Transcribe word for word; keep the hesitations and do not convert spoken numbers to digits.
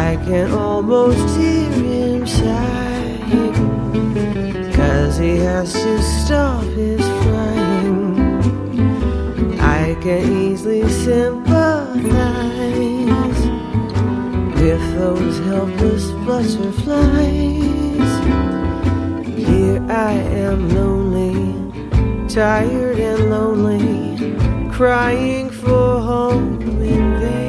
I can almost hear him sighing, 'cause he has to stop his flying. I can easily sympathize with those helpless butterflies. Here I am lonely, tired and lonely, crying for home in vain.